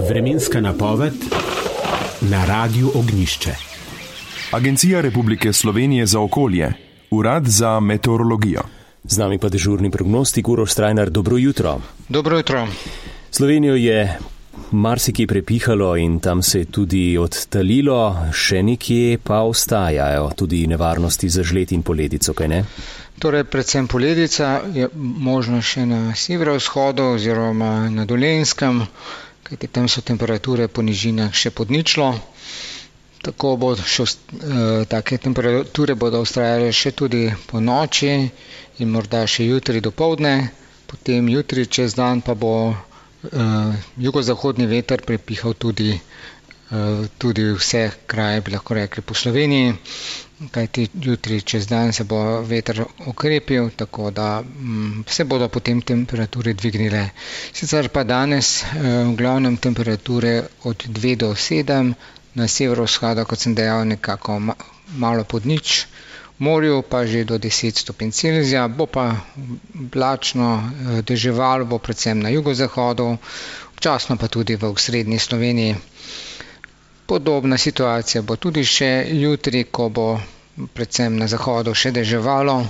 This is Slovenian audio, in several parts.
Vremenska napoved na Radiu Ognjišče. Agencija Republike Slovenije za okolje, Urad za meteorologijo. Z nami pa dežurni prognostik Uroš Strajnar. Dobro jutro. Dobro jutro. Slovenijo je marsikaj prepihalo in tam se je tudi odtalilo, še nekje pa ostajajo tudi nevarnosti za žled in poledico, kaj ne? Torej, predvsem poledica je možno še na severovzhodu oziroma na Dolenjskem, kajti tam so temperature po nižinah še pod ničlo. Tako take temperature bodo vztrajale še tudi po noči in morda še jutri dopoldne. Potem jutri čez dan pa bo jugozahodni veter prepihal tudi vse kraje, bi lahko rekli, po Sloveniji, kajti jutri čez dan se bo veter okrepil, tako da se bodo potem temperature dvignile. Sicer pa danes v glavnem temperature od 2 do 7, na severovzhodu, kot sem dejal, nekako malo pod nič, v morju pa že do 10 stopinj Celzija, bo pa oblačno, deževalo bo predvsem na jugozahodu, občasno pa tudi v osrednji Sloveniji. Podobna situacija bo tudi še jutri, ko bo predvsem na zahodu še deževalo.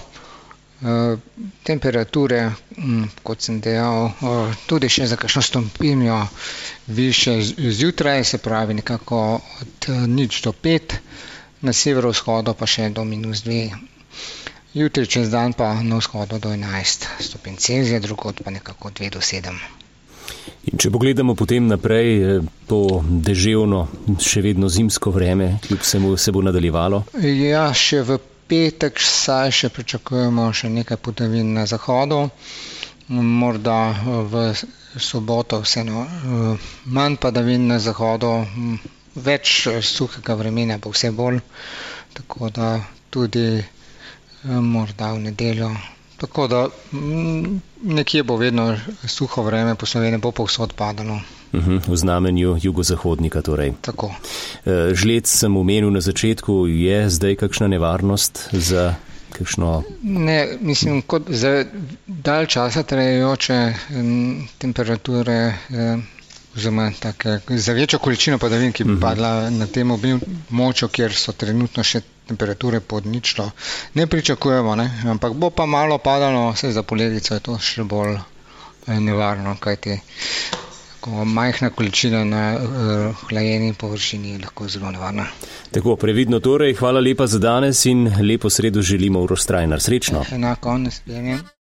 Temperature, kot sem dejal, tudi še za kakšno stopinjo više zjutraj, se pravi nekako od 0 do 5, na severovzhodu pa še do -2. Jutri čez dan pa na vzhodu do 11 stopinj Celzija, drugod pa nekako 2 do 7. In če pogledamo potem naprej, to deževno, še vedno zimsko vreme, kljub vsemu se bo nadaljevalo? Ja, še v petek saj še pričakujemo še nekaj padavin na zahodu, morda v soboto vseeno manj padavin na zahodu, več suhega vremena bo vse bolj, tako da tudi morda v nedeljo. Tako da nekje bo vedno suho vreme, po Sloveniji bo povsod padalo. V znamenju jugozahodnika torej. Tako. Žled sem omenil na začetku, je zdaj kakšna nevarnost za kakšno? Ne, mislim, kot za dalj časa trajajoče temperature, oziroma za večjo količino padavin, ki bi padla na tem območju, kjer so trenutno še temperature pod ničlo, ne pričakujemo, ne? Ampak bo pa malo padalo, vse za poledico je to še bolj nevarno, kajti majhna količina na hlajeni površini je lahko zelo nevarna. Tako, previdno torej, hvala lepa za danes in lepo sredo želimo, Uroš Strajnar. Srečno. Enako, naslednje.